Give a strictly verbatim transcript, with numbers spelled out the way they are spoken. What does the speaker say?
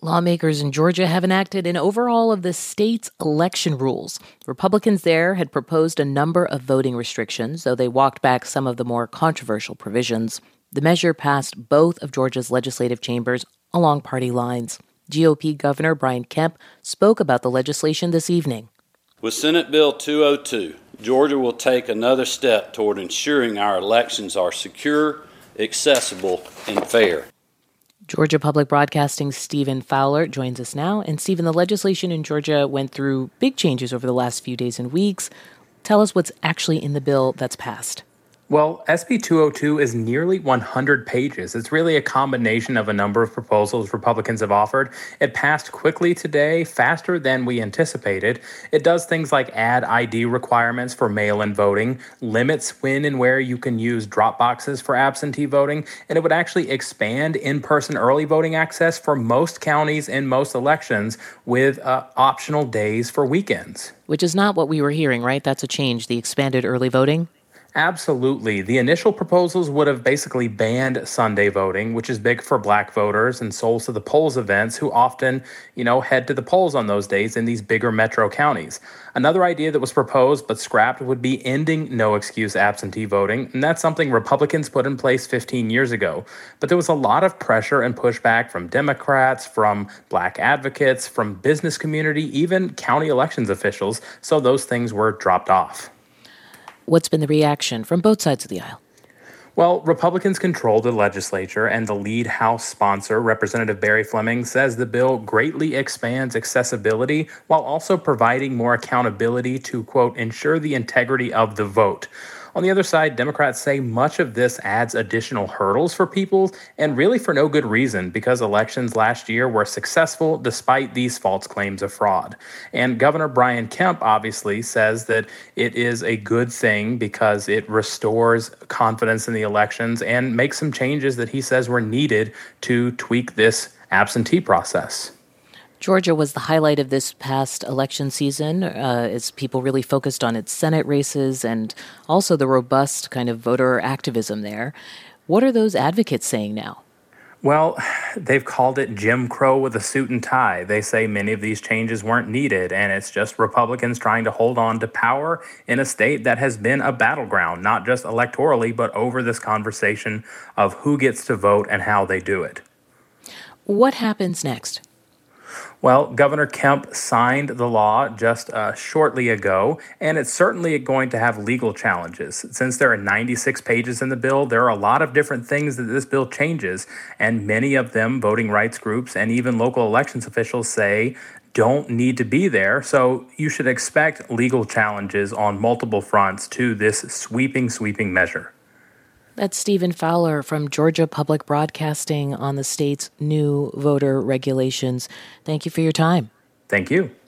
Lawmakers in Georgia have enacted an overhaul of the state's election rules. Republicans there had proposed a number of voting restrictions, though they walked back some of the more controversial provisions. The measure passed both of Georgia's legislative chambers along party lines. G O P Governor Brian Kemp spoke about the legislation this evening. With Senate Bill two oh two, Georgia will take another step toward ensuring our elections are secure, accessible, and fair. Georgia Public Broadcasting's Stephen Fowler joins us now. And Stephen, the legislation in Georgia went through big changes over the last few days and weeks. Tell us what's actually in the bill that's passed. Well, S B two oh two is nearly one hundred pages. It's really a combination of a number of proposals Republicans have offered. It passed quickly today, faster than we anticipated. It does things like add I D requirements for mail-in voting, limits when and where you can use drop boxes for absentee voting, and it would actually expand in-person early voting access for most counties in most elections with uh, optional days for weekends. Which is not what we were hearing, right? That's a change, the expanded early voting? Absolutely. The initial proposals would have basically banned Sunday voting, which is big for black voters and Souls to the Polls events who often, you know, head to the polls on those days in these bigger metro counties. Another idea that was proposed but scrapped would be ending no-excuse absentee voting, and that's something Republicans put in place fifteen years ago. But there was a lot of pressure and pushback from Democrats, from black advocates, from business community, even county elections officials, so those things were dropped off. What's been the reaction from both sides of the aisle? Well, Republicans control the legislature, and the lead House sponsor, Representative Barry Fleming, says the bill greatly expands accessibility while also providing more accountability to, quote, ensure the integrity of the vote. On the other side, Democrats say much of this adds additional hurdles for people, and really for no good reason, because elections last year were successful despite these false claims of fraud. And Governor Brian Kemp obviously says that it is a good thing because it restores confidence in the elections and makes some changes that he says were needed to tweak this absentee process. Georgia was the highlight of this past election season uh, as people really focused on its Senate races and also the robust kind of voter activism there. What are those advocates saying now? Well, they've called it Jim Crow with a suit and tie. They say many of these changes weren't needed, and it's just Republicans trying to hold on to power in a state that has been a battleground, not just electorally, but over this conversation of who gets to vote and how they do it. What happens next? Well, Governor Kemp signed the law just uh, shortly ago, and it's certainly going to have legal challenges. Since there are ninety-six pages in the bill, there are a lot of different things that this bill changes, and many of them voting rights groups and even local elections officials say don't need to be there. So you should expect legal challenges on multiple fronts to this sweeping, sweeping measure. That's Stephen Fowler from Georgia Public Broadcasting on the state's new voter regulations. Thank you for your time. Thank you.